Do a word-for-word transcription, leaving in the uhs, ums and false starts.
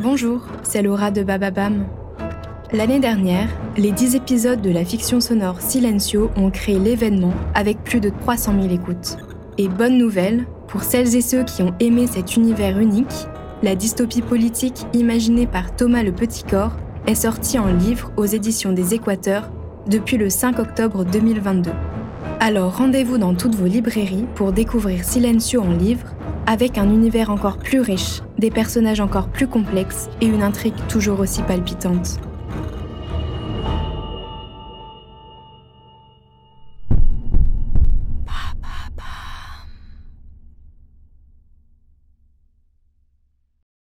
Bonjour, c'est Laura de Bababam. L'année dernière, les dix épisodes de la fiction sonore Silencio ont créé l'événement avec plus de trois cent mille écoutes. Et bonne nouvelle, pour celles et ceux qui ont aimé cet univers unique, la dystopie politique imaginée par Thomas Le Petit-Corps est sortie en livre aux éditions des Équateurs depuis le cinq octobre deux mille vingt-deux. Alors rendez-vous dans toutes vos librairies pour découvrir Silencio en livre, avec un univers encore plus riche, des personnages encore plus complexes et une intrigue toujours aussi palpitante.